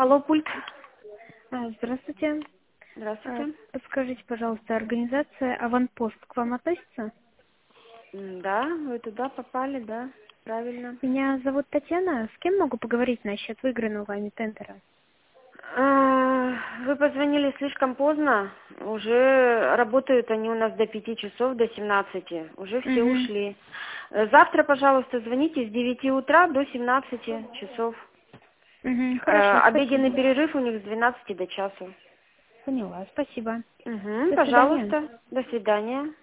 Алло, пульт. Здравствуйте. Здравствуйте. Подскажите, пожалуйста, организация «Аванпост» к вам относится? Да, вы туда попали, да, правильно. Меня зовут Татьяна. С кем могу поговорить насчет выигранного вами тендера? Вы позвонили слишком поздно. Уже работают они у нас до 5 часов, до 17. Уже все Угу. ушли. Завтра, пожалуйста, звоните с 9 утра до 17 часов. Угу. Хорошо, Обеденный спасибо. перерыв у них с 12 до часу. Поняла, спасибо. Угу, До свидания. пожалуйста. До свидания.